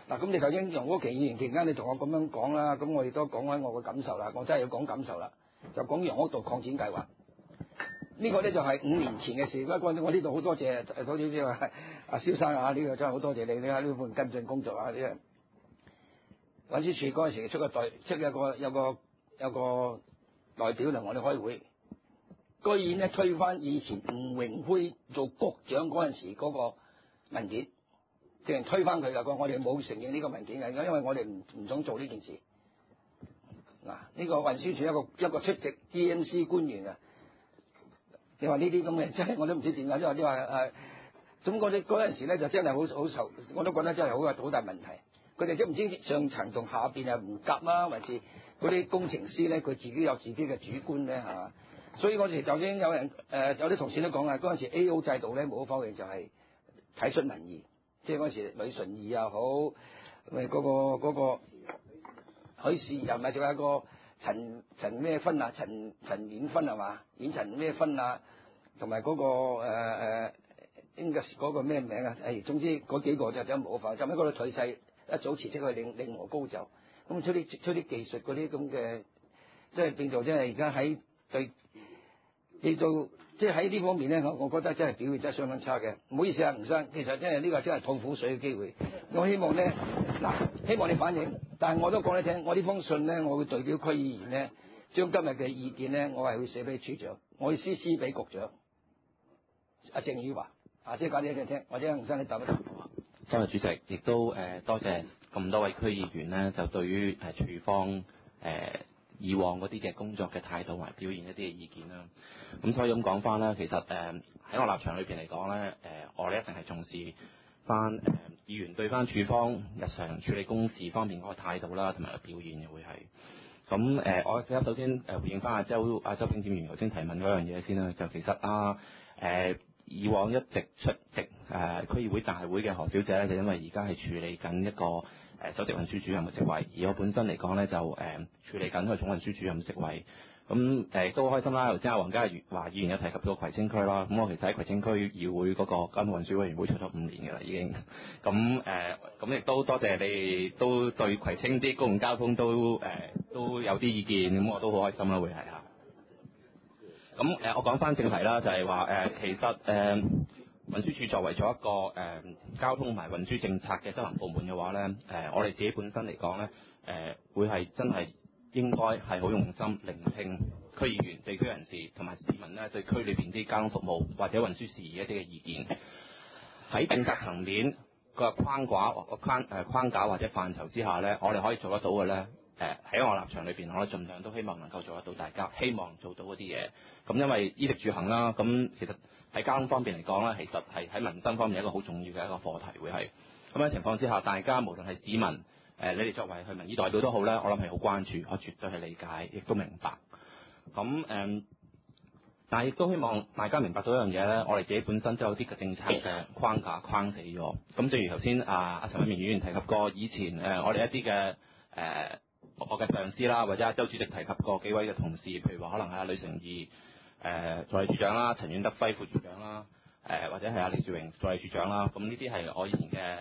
嗱，咁你頭先楊國旗議員期間你同我咁樣講啦，咁我亦都講翻我嘅感受啦，我真係要講感受啦，就講楊屋道擴展計劃。呢個咧就係五年前嘅事，不過我呢度好多謝，好似話阿蕭生啊，呢個真係好多謝你，你喺呢份跟進工作啊，呢個運輸署嗰陣時出個代，出有個有個有個代表嚟我哋開會，居然咧推翻以前吳榮輝做局長嗰陣時嗰個文件，即係推翻佢㗎，我哋冇承認呢個文件嘅，因為我哋唔唔想做呢件事。嗱，呢個運輸署一個一個出席 D M C 官員啊。你話呢啲咁嘅真係我都唔知點解，因為你話誒，咁嗰啲嗰陣時咧就真係好好受，我都覺得真係好有好大問題。佢哋都唔知上層同下邊係唔夾啊，還是嗰啲工程師咧佢自己有自己嘅主觀咧係嘛？所以嗰時就已有人誒、呃、有啲同事都講啊，嗰陣時 A O 制度咧無可否認就係體恤民意，即係嗰陣時呂順義又好，咪、那、嗰個嗰、那個許仕仁咪仲有一個。陳陳咩芬啊？陳陳婉芬係嘛？演陳咩芬啊？同埋嗰個誒誒應該嗰個咩名啊？誒，總之嗰幾個就就冇法，就喺嗰度退勢，一早辭職去令令和高就，咁出啲出啲技術嗰啲咁嘅，即係變做即係而家喺對你做即係喺呢方面咧，我我覺得真係表現真係相當差嘅。唔好意思啊，吳生，其實真係呢個真係吐苦水嘅機會。我希望咧嗱，希望你反映。但係我都講你聽，我呢封信咧，我會代表區議員咧，將今日嘅意見咧，我係會寫俾處長，我會私私俾局長阿鄭宇華，啊，即係講啲俾你聽，或者吳生你答一答。 多謝主席，亦都誒、呃、多謝咁多位區議員咧，就對於誒、呃、處方誒、呃、以往嗰啲嘅工作嘅態度同埋表現一啲嘅意見啦。咁所以咁講翻啦，其實誒喺、呃、我立場裏邊嚟講咧，誒、呃、我哋一定係重視翻誒、呃、議員對翻處方日常處理公事方面嗰個態度啦，同埋表現嘅會係。咁誒、呃，我記得首先誒回應翻阿周阿周炳添議員頭先提問嗰樣嘢先啦，就其實啊誒。呃以往一直出席誒、呃、區議會大會嘅何小姐咧，就因為而家係處理緊一個誒、呃、首席運輸主任嘅職位，而我本身嚟講咧就誒、呃、處理緊個總運輸主任職位。咁誒都好開心啦！頭先阿黃家華議員有提及到葵青區啦，咁我其實喺葵青區議會嗰個交通運輸委員會出咗五年嘅啦，已經。咁誒咁亦都多謝你哋都對葵青啲公共交通都誒、呃、都有啲意見，咁我都好開心啦，會係嚇。咁誒、呃，我講翻正題啦，就係話誒，其實誒、呃、運輸署作為咗一個誒、呃、交通同埋運輸政策嘅執行部門嘅話咧，誒、呃、我哋自己本身嚟講咧，誒、呃、會係真係應該係好用心聆聽區議員、地區人士同埋市民咧對區裏邊啲交通服務或者運輸事宜一啲嘅意見，喺政策層面個框架或個框誒框架或者範疇之下咧，我哋可以做得到嘅咧。誒喺、呃、我立場裏邊，我哋盡量都希望能夠做得到，大家希望做到嗰啲嘢。咁因為衣食住行啦，咁其實喺交通方面嚟講咧，其實係喺民生方面一個好重要嘅一個課題，會係咁樣情況之下，大家無論係市民，誒、呃、你哋作為去民意代表都好咧，我諗係好關注，我絕對係理解，亦都明白。咁誒、呃，但係亦都希望大家明白到一樣嘢咧，我哋自己本身都有啲嘅政策嘅框架框死咗。咁正如頭先啊阿陳偉明議員提及過，以前誒、呃、我哋一啲嘅誒。呃我嘅上司啦，或者阿周主席提及過幾位嘅同事，譬如話可能係阿呂成義誒助理處長啦，陳遠德輝副處長啦，誒、呃、或者係阿李兆榮助理處長啦，咁呢啲係我以前嘅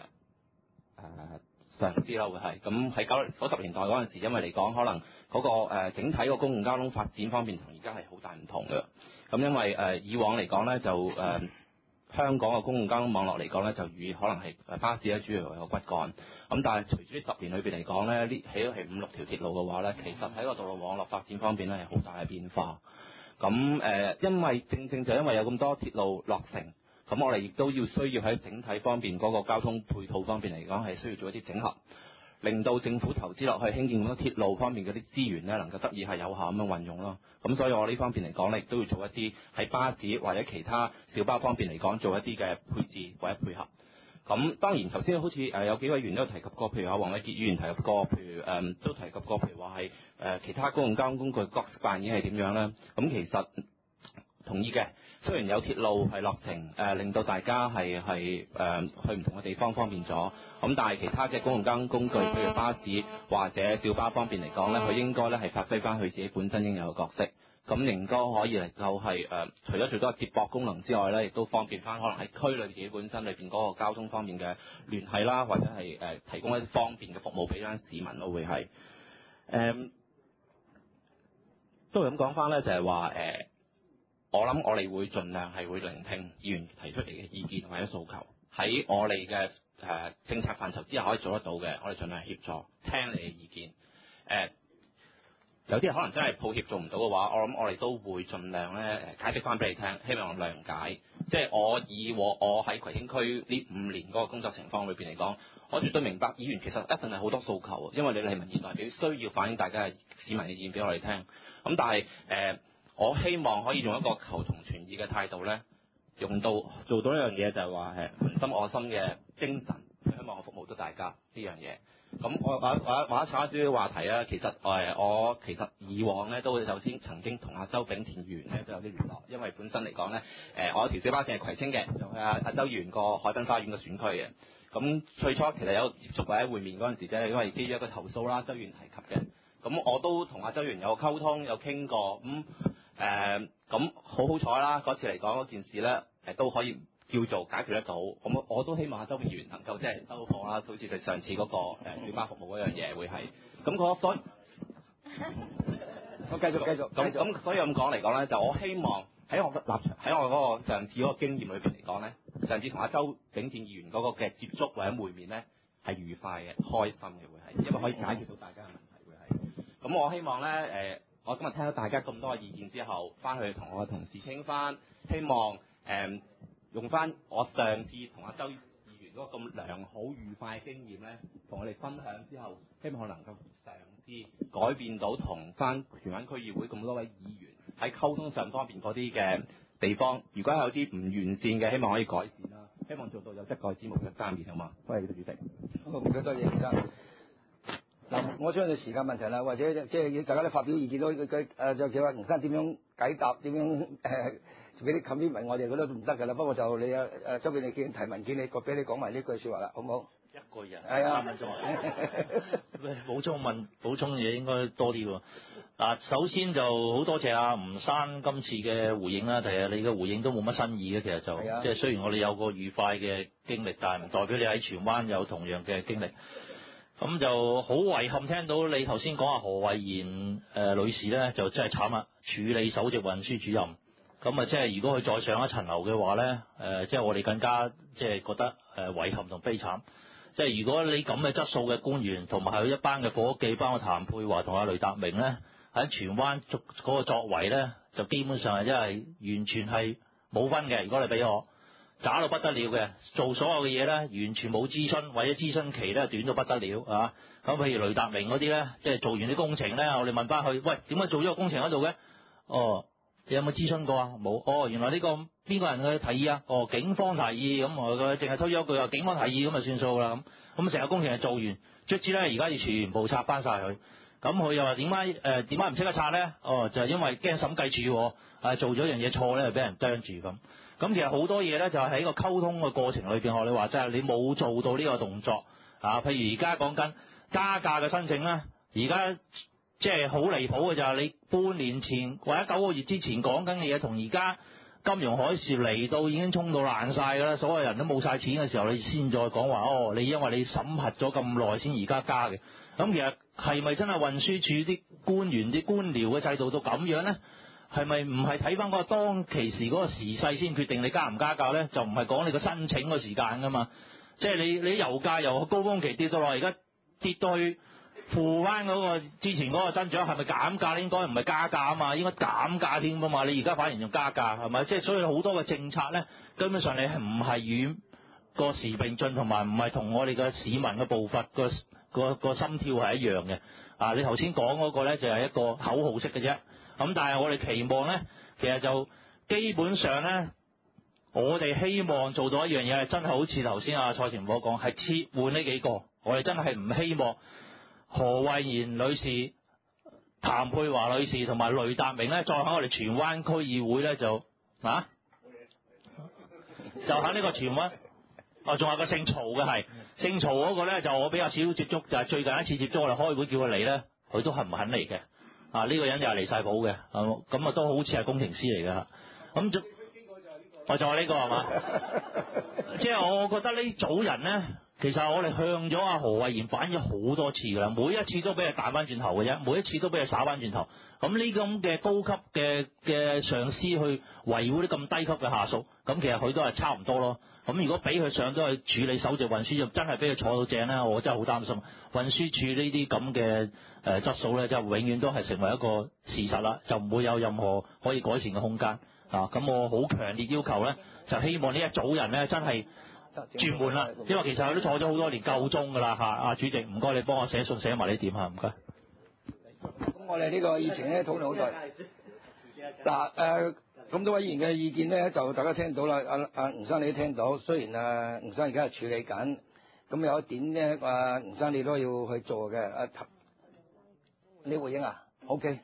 誒誒上司啦，會係咁喺九九十年代嗰陣時，因為嚟講可能嗰、那個、呃、整體個公共交通發展方面同而家係好大唔同嘅，咁因為誒、呃、以往嚟講咧就誒。呃香港嘅公共交通網絡嚟講咧，就以可能係巴士咧主要為個骨幹。咁但係隨住呢十年裏邊嚟講咧，呢起咗係五六條鐵路嘅話咧，其實喺個道路網絡發展方面咧係好大嘅變化。咁誒、呃，因為正正就因為有咁多鐵路落成，咁我哋亦都要需要喺整體方面嗰個交通配套方面嚟講係需要做一啲整合。令到政府投資落去興建咁多鐵路方面嗰啲資源咧，能夠得以係有效咁樣運用咯。咁所以我呢方面嚟講咧，亦都要做一啲喺巴士或者其他小巴方面嚟講，做一啲嘅配置或者配合。咁當然頭先好似誒有幾位議員都提及過，譬如阿黃偉傑議員提及過，譬如誒、呃、都提及過，譬如話係誒其他公共交通工具角色扮演係點樣咧？咁其實同意嘅。雖然有鐵路係落成，誒、呃、令到大家係係誒去唔同嘅地方方便咗，咁但係其他嘅公共交通工具，譬如巴士或者小巴方面嚟講咧，佢應該咧係發揮翻佢自己本身應有嘅角色。 咁應該可以能夠係誒，除咗最多接駁功能之外咧，亦都方便翻可能喺區裏自己本身裏邊嗰個交通方面嘅聯繫啦，或者係誒、呃、提供一啲方便嘅服務俾翻市民咯，會係誒、呃、都係咁講翻咧，就係話誒，我諗我哋會盡量係會聆聽議員提出嚟嘅意見或者訴求，喺我哋嘅誒政策範疇之下可以做得到嘅，我哋盡量協助聽你嘅意見誒。呃有啲人可能真係抱歉做唔到嘅話，我諗我哋都會盡量咧誒解釋翻俾你聽，希望諒解。即係我以我我喺葵青區呢五年嗰個工作情況裏邊嚟講，我絕對明白議員其實一定係好多訴求，因為你哋係民意代表，需要反映大家嘅市民嘅意見俾我哋聽。咁但係誒、呃，我希望可以用一個求同存異嘅態度咧，用到做到一樣嘢就係話誒民心我心嘅精神，希望我服務到大家呢樣嘢。咁我話話話炒少少話題啊，其實誒、呃、我其實以往咧都會首先曾經同阿周炳田議員咧都有啲聯絡，因為本身嚟講咧誒我有條小巴線係葵青嘅，就係阿阿周議員個海濱花園嘅選區嘅。咁最初其實有接觸或者會面嗰陣時啫，因為基於一個投訴啦，周議員提及嘅。咁我都同阿周議員有溝通，有傾過。咁誒咁好好彩啦，嗰次嚟講嗰件事咧誒都可以叫做解決得到，咁我都希望阿周議員能夠即係收貨啦，好似佢上次嗰個誒小巴服務嗰樣嘢會係，咁我所以我繼續繼續咁咁，所以咁講嚟講咧，就我希望喺我嘅立場，喺我嗰個上次嗰個經驗裏邊嚟講咧，上次同阿周炳田議員嗰個嘅接觸或者會面咧係愉快嘅、開心嘅會係，因為可以解決到大家嘅問題會係。咁我希望咧誒、呃，我今日聽到大家咁多嘅意見之後，翻去同我嘅同事傾翻，希望誒。呃用翻我上次同阿周議員嗰個咁良好愉快嘅經驗咧，同我哋分享之後，希望能夠嘗試改變到同翻荃灣區議會咁多位議員喺溝通上方面嗰啲嘅地方，如果有啲唔完善嘅，希望可以改善啦。希望做到有則改之，無則加勉，好嘛？多謝主席。 好，唔該多謝先生。嗱，我相信時間問題啦，或者即係大家都發表意見都佢誒就叫阿吳生點樣解答，點樣誒。呃俾啲 comment 我哋覺得都唔得㗎啦，不過就你啊誒周邊你見提文件，你個俾你講埋呢句説話啦，好唔好？ 一個人係啊， 三分鐘。補充問補充嘢應該多啲喎。嗱，首先就好多謝阿吳生今次嘅回應啦，其實你嘅回應都冇乜新意嘅，其實就即係、就是、雖然我哋有個愉快嘅經歷，但係唔代表你喺荃灣有同樣嘅經歷。咁就好遺憾聽到你頭先講阿何慧賢誒女士咧，就真係慘啦，處理首席運輸主任。咁啊，即係如果佢再上一層樓嘅話咧，誒、呃，即係我哋更加即係覺得誒遺憾同悲慘。即係如果你咁嘅質素嘅官員，同埋係一班嘅夥計，包括譚佩華同阿雷達明咧，喺荃灣作嗰個作為咧，就基本上係真係完全係冇分嘅。如果你俾我渣到不得了嘅，做所有嘅嘢咧，完全冇諮詢，或者諮詢期咧短到不得了啊！咁譬如雷達明嗰啲咧，即係做完啲工程咧，我哋問翻佢，喂，點解做咗個工程喺度嘅？哦。你有冇諮詢過啊？冇。哦，原來呢個邊個人嘅提議啊？哦，警方提議，咁我佢淨係推咗一句話，警方提議咁就算數啦。咁咁成個工程係做完，卒之咧而家要全部拆翻晒佢。咁佢又話點解誒點解唔識得拆咧？哦，就係、是、因為驚審計處誒、啊、做咗樣嘢錯咧，就俾人啄住咁。咁其實好多嘢咧就係喺個溝通嘅過程裏邊，學你話齋係你冇做到呢個動作啊。譬如而家講緊加價嘅申請咧，而家。即係好離譜嘅就係你半年前或者九個月之前講緊嘅嘢，同而家金融海嘯嚟到已經衝到爛晒㗎啦，所有人都冇晒錢嘅時候，你先再講話哦，你因為你審核咗咁耐先而家加嘅。咁其實係咪真係運輸署啲官員啲官僚嘅制度到咁樣咧？係咪唔係睇翻嗰個當其時嗰個時勢先決定你加唔加價咧？就唔係講你個申請個時間㗎嘛？即係你你油價由高峰期跌到落嚟，而家跌到去。負翻嗰個之前嗰個增長係咪減價咧？應該唔係加價啊嘛，應該減價添㗎嘛。你而家反而仲加價係咪？即係所以好多嘅政策咧，根本上你係唔係與個時並進，同埋唔係同我哋嘅市民嘅步伐個個個心跳係一樣嘅。啊，你頭先講嗰個咧就係一個口號式嘅啫。咁但係我哋期望咧，其實就基本上咧，我哋希望做到一樣嘢係真係好似頭先阿蔡前波講，係撤換呢幾個。我哋真係唔希望。何慧賢女士、譚佩華女士同埋雷達明咧，再喺我哋荃灣區議會咧就啊，就喺呢個荃灣，哦，仲有個姓曹嘅係，姓曹嗰個咧就我比較少接觸，就係、是、最近一次接觸我哋開會叫佢嚟咧，佢都係唔肯嚟嘅， 啊呢、呢個人又係離晒譜嘅，咁咁啊都好似係工程師嚟嘅，咁就我就話呢個係嘛？即係我覺得呢組人咧，其實我哋向咗阿何慧賢反映好多次㗎啦，每一次都俾佢彈翻轉頭嘅啫，每一次都俾佢耍翻轉頭。咁呢咁嘅高級嘅嘅上司去維護啲咁低級嘅下屬，咁其實佢都係差唔多咯。咁如果俾佢上咗去處理首席運輸，就真係俾佢坐到正咧，我真係好擔心運輸處呢啲咁嘅誒質素咧，就永遠都係成為一個事實啦，就唔會有任何可以改善嘅空間啊！咁我好強烈要求咧，就希望呢一組人咧真係轉換啦，因為其實佢都坐咗好多年夠鐘㗎啦嚇。阿主席唔該，你幫我寫信寫埋呢點嚇，唔該。 咁我哋呢個議程咧討論好耐。嗱誒，咁多位議員嘅意見咧，就大家聽到啦。阿阿吳生你都聽到，雖然啊吳生而家係處理緊，咁有一點咧，阿吳生你都要去做嘅。阿你回應啊 ？OK。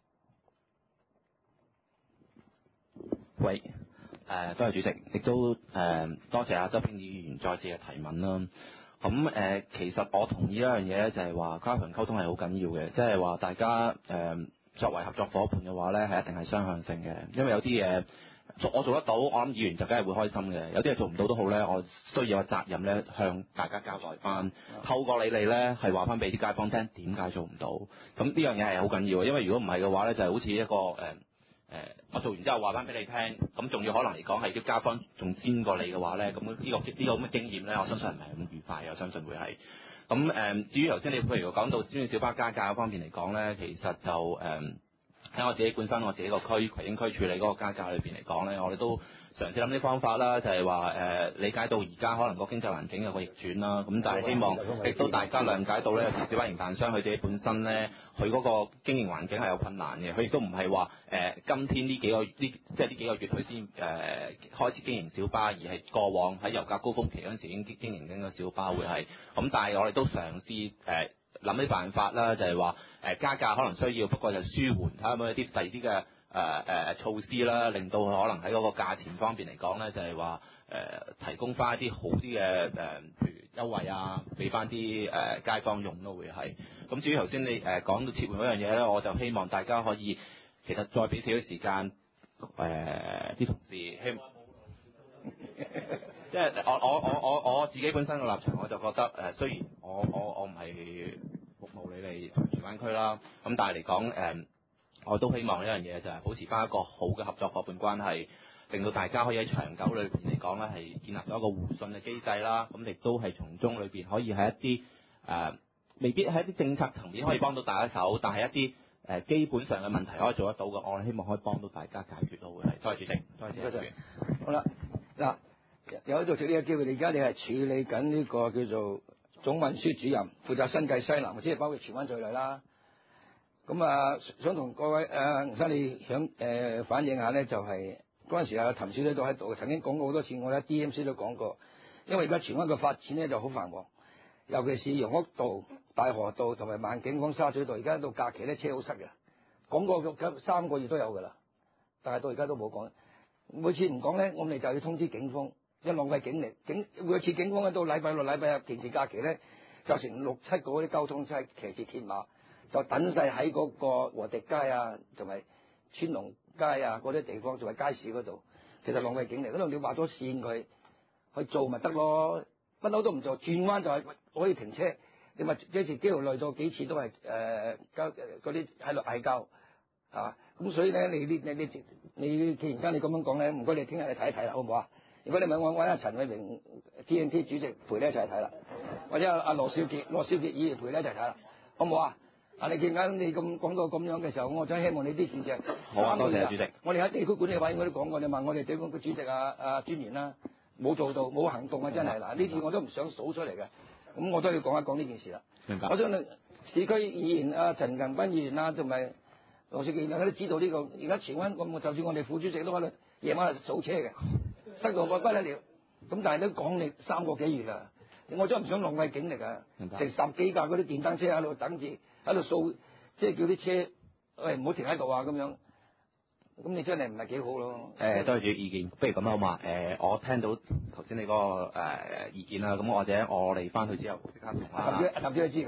喂，誒、呃，多謝主席，亦都誒、呃、多謝阿周邊議員再次嘅提問啦。咁誒、呃，其實我同意一樣嘢咧，就係話加強溝通係好緊要嘅，即係話大家誒、呃、作為合作伙伴嘅話咧，係一定係雙向性嘅，因為有啲嘢做我做得到，我諗議員就梗係會開心嘅；有啲嘢做唔到都好咧，我需要有責任咧向大家交代翻，透過你哋咧係話翻俾啲街坊聽點解做唔到。咁呢樣嘢係好緊要嘅，因為如果唔係嘅話咧，就係好似一個誒。呃誒、呃，我做完之後話翻俾你聽，咁仲要可能嚟講係啲街坊仲先過你嘅話咧，咁呢、呢個呢、呢個咁嘅經驗咧，我相信唔係咁愉快嘅，我相信會係。咁誒、呃，至於頭先你譬如講到專線小巴加價嗰方面嚟講咧，其實就誒喺、呃、我自己本身我自己個區葵英區處理嗰個加價裏邊嚟講咧，我哋都嘗試諗啲方法啦，就係話誒理解到而家可能個經濟環境有個逆轉啦，咁但係希望亦都大家諒解到咧，有時小巴營辦商佢自己本身咧，佢嗰個經營環境係有困難嘅，佢亦都唔係話誒今天呢幾個呢即係呢幾個月佢先誒開始經營小巴，而係過往喺油價高峰期嗰陣時已經經營緊個小巴會係，咁但係我哋都嘗試誒諗啲辦法啦，就係話誒加價可能需要，不過就舒緩睇下有冇一啲第二啲嘅。誒、呃、誒措施啦，令到可能喺嗰個價錢方面嚟講咧，就係話誒提供翻一啲好啲嘅誒，譬如優惠啊，俾翻啲誒街坊用都會係。咁至於頭先你誒、呃、講到撤換嗰樣嘢咧，我就希望大家可以其實再俾少少時間誒啲、呃、同事，希望即係我我我我我自己本身嘅立場，我就覺得誒、呃、雖然我我我唔係服務你哋荃灣區啦，咁但係嚟講誒。呃我都希望呢樣嘢就係保持翻一個好嘅合作伙伴關係，令到大家可以喺長久裏邊嚟講咧係建立咗一個互信嘅機制啦。咁亦都係從中裏邊可以喺一啲誒、呃、未必喺一啲政策層面可以幫到大家手，但係一啲誒、呃、基本上嘅問題可以做得到嘅，我希望可以幫到大家解決到嘅。多謝主席，多謝主席。 好啦，嗱有喺度借呢個機會，你而家你係處理緊呢個叫做總運輸主任，負責新界西南，即係包括荃灣在內啦。咁啊，想同各位誒吳生你想誒、呃、反映下咧，就係嗰陣時啊，譚小姐都喺度，曾經講過好多次，我喺 D M C 都講過。因為而家荃灣嘅發展咧就好繁忙，尤其是楊屋道、大河道同埋萬景坊沙咀道，而家到假期咧車好塞嘅，講過三個月都有㗎啦，但係到而家都冇講。每次唔講咧，我哋就要通知警方，一浪費警力。警每次警方咧到禮拜六、禮拜日平時假期咧，就成六七個嗰啲交通車騎住鐵馬。就等晒喺嗰個和迪街啊，同埋川龍街啊嗰啲地方，仲係街市嗰度。其實浪費警力，嗰度你畫咗線佢去做咪得咯？不嬲都唔做，轉彎就係可以停車。你咪幾時幾條累咗幾次都係誒交嗰啲喺度嗌交啊！咁所以咧，你你你你你既然間你咁樣講咧，唔該你聽日你睇一睇啦，好唔好啊？如果你問我揾阿陳偉明 T N T 主席陪你一齊睇啦，或者阿阿羅少傑羅少傑議員陪你一齊睇啦，好唔好啊？啊！你見緊你咁講到咁樣嘅時候，我真希望你啲事情好啊，多謝主席。 我哋喺地區管理委員會都講過，你問我哋地區主席啊啊專員啦，冇做到冇行動啊，真係嗱呢次我都唔想數出嚟嘅，咁我都要講一講呢件事啦。 明白。 我想市區議員啊陳恒鑌議員啊同埋羅少傑議員都知道呢、這個，而家荃灣咁，就算我哋副主席都喺度夜晚係數車嘅，塞到我不得了。咁但係都講你三個幾月啦。我真係唔想浪費警力啊！成十幾架嗰啲電單車喺度等住，喺度掃，即係叫啲車，喂唔好停喺度啊咁樣。咁你真係唔係幾好咯？ 誒、呃，多謝主意見，不如咁好嘛？誒、呃，我聽到頭先你嗰、那個誒、呃、意見啦，咁或者我哋翻去之後即刻同阿譚小姐譚小姐知㗎啦。 得，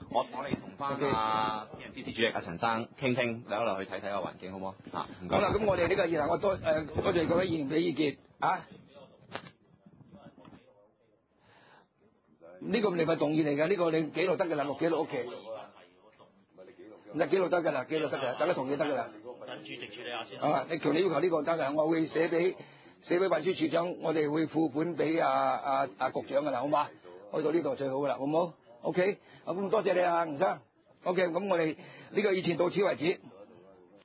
我我哋同翻啊人支持主席阿陳生傾傾，走落去睇睇個環境好唔好？嚇，唔該好啦，咁我哋呢個議題我多誒多謝各位議員俾意見啊。呢個你咪動議嚟嘅，呢個你記錄得㗎啦，錄記錄屋企。唔係記錄得㗎啦，記錄得㗎，大家同意得㗎啦。 等主席處理下先。 啊，你強烈要求呢個得㗎，我會寫俾寫俾運輸署長，我哋會副本俾阿阿阿局長㗎啦，好嘛？去到呢度最好㗎啦，好唔好 ？OK，咁多謝你啊，吳生。OK，咁我哋呢個議程到此為止。